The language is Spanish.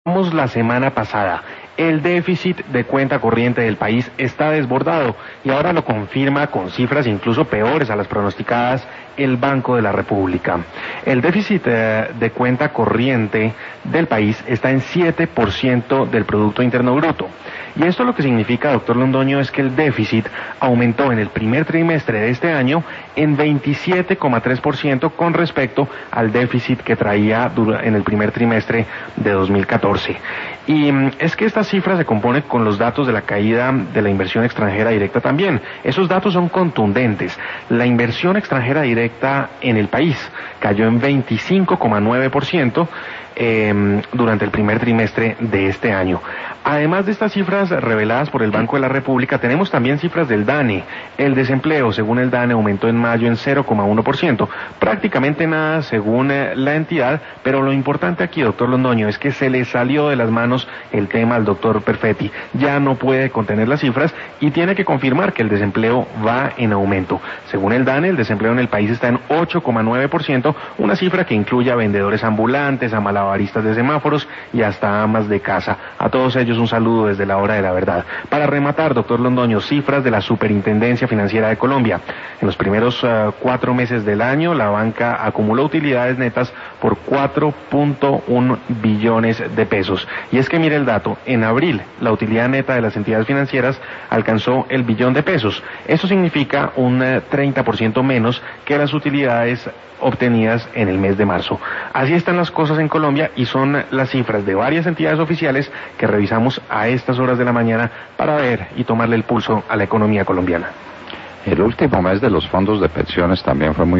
La semana pasada, el déficit de cuenta corriente del país está desbordado y ahora lo confirma con cifras incluso peores a las pronosticadas el Banco de la República. El déficit de cuenta corriente del país está en 7% del Producto Interno Bruto. Y esto lo que significa, doctor Londoño, es que el déficit aumentó en el primer trimestre de este año en 27,3% con respecto al déficit que traía en el primer trimestre de 2014. Y es que esta cifra se compone con los datos de la caída de la inversión extranjera directa también. Esos datos son contundentes. La inversión extranjera directa en el país cayó en 25,9% durante el primer trimestre de este año. Además de estas cifras reveladas por el Banco de la República, tenemos también cifras del DANE. El desempleo, según el DANE, aumentó en mayo en 0,1%. Prácticamente nada según la entidad, pero lo importante aquí, doctor Londoño, es que se le salió de las manos el tema al doctor Perfetti. Ya no puede contener las cifras y tiene que confirmar que el desempleo va en aumento. Según el DANE, el desempleo en el país está en 8,9%, una cifra que incluye a vendedores ambulantes, a malabaristas de semáforos y hasta amas de casa. A todos ellos un saludo desde la hora de la verdad. Para rematar, doctor Londoño, cifras de la Superintendencia Financiera de Colombia. En los primeros 4 meses del año, la banca acumuló utilidades netas por 4.1 billones de pesos. Y es que mire el dato, en abril la utilidad neta de las entidades financieras alcanzó el billón de pesos. Eso significa un 30% menos que las utilidades obtenidas en el mes de marzo. Así están las cosas en Colombia y son las cifras de varias entidades oficiales que revisamos a estas horas de la mañana para ver y tomarle el pulso a la economía colombiana. El último mes de los fondos de pensiones también fue muy